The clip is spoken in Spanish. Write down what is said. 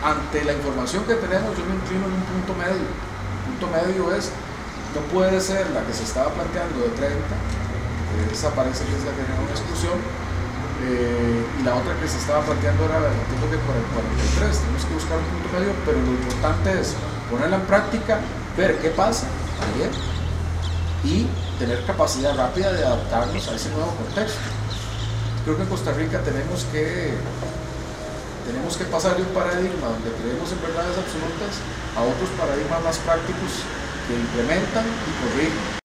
ante la información que tenemos, yo me inclino en un punto medio. El punto medio es, no puede ser la que se estaba planteando de 30, esa parece que es la que genera una exclusión, y la otra que se estaba planteando era, entiendo que 43. Tenemos que buscar un punto medio, pero lo importante es ponerla en práctica, ver qué pasa también y tener capacidad rápida de adaptarnos a ese nuevo contexto. Creo que en Costa Rica tenemos que pasar de un paradigma donde creemos en verdades absolutas a otros paradigmas más prácticos que implementan y corrigen.